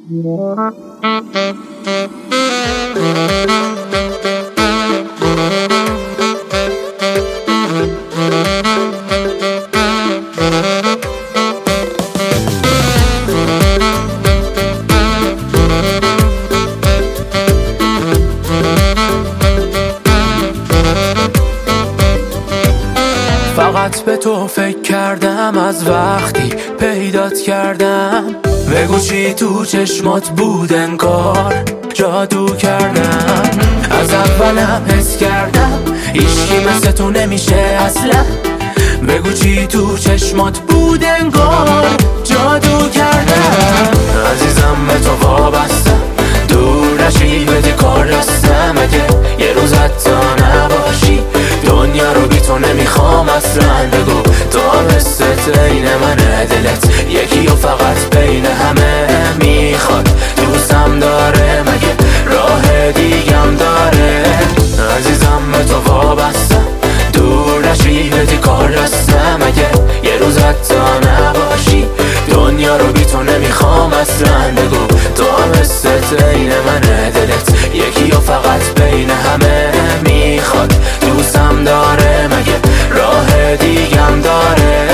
فقط به تو فکر کردم از وقتی پیدات کردم. بگو چی تو چشمات بود، انگار جادو کردم. از اولم حس کردم هیچکی مثل تو نمیشه اصلا. بگو چی تو چشمات بود، انگار جادو کردم. عزیزم به تو وابستم، دور نشی بده کار دستم. اگه یه روز حتی نباشی دنیا رو بی تو نمیخوام اصلا. بگو تو هم حست این منه، دلت یکی و فقط بین همه میخواد. دوستم داره مگه راه دیگم داره. عزیزم به تو وابستم، دور نشی بدی کار دستم. اگه یه روز حتی نباشی دنیا رو بی تو نمیخوام اصلا. بگو تو هم حست این منه، دلت یکی و فقط بین همه میخواد. دوستم داره مگه راه دیگم داره.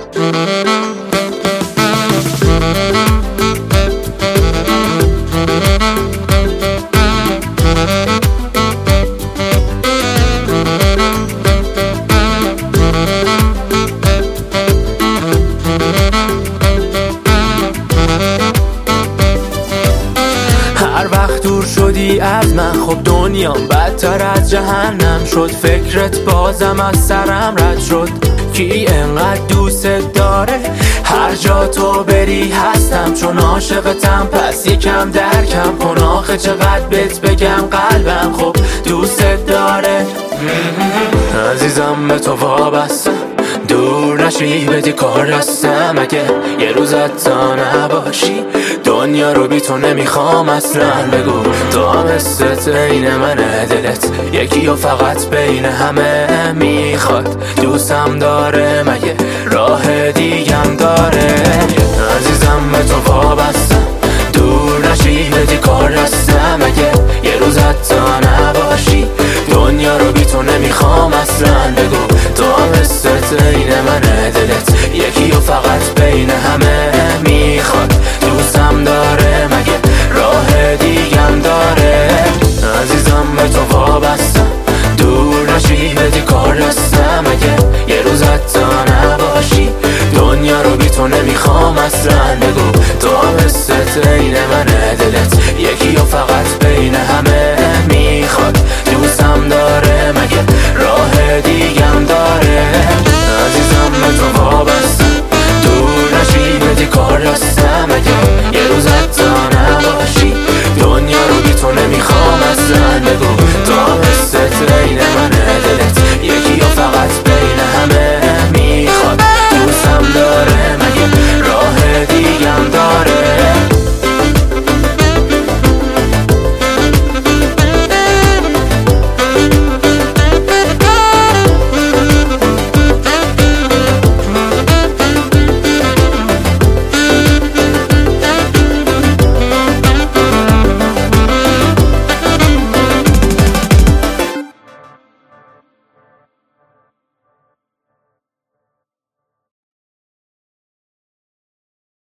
هر وقت دور شدی از من خب دنیام بدتر از جهنم شد. فکرت بازم از سرم رد شد، کی انقدر دوست داره. هر جا تو بری هستم چون عاشقتم، پس یکم درکم کن. آخه چقدر بهت بگم قلبم خب دوست داره. عزیزم به تو وابستم، دور نشی بدی کار دستم. اگه یه روز حتی نباشی دنیا رو بی تو نمیخوام اصلا. بگو تو هم حست این منه، دلت یکی و فقط بین همه میخواد. دوستم داره مگه راه دیگم داره. عزیزم به تو وابستم، دور نشی بدی کار دستم. اگه یه روز حتی نباشی دنیا رو بی تو نمیخوام اصلا. بگو تو هم حست این منه، دلت یکی و فقط بین همه میخواد. دوستم داره مگه راه دیگم داره. عزیزم به تو وابستم، دور نشی بدی کار دستم. اگه یه روز حتی نباشی دنیا رو بی تو نمیخوام اصلا. بگو تو هم حست این منه، دلت یکی و فقط بین همه میخواد. دوستم داره مگه راه دیگم داره. عزیزم به تو وابستم، دور نشی بدی کار دستم. اگه یه روز حتی نباشی دنیا رو بی تو نمیخوام اصلا. بگو تو هم حست این منه،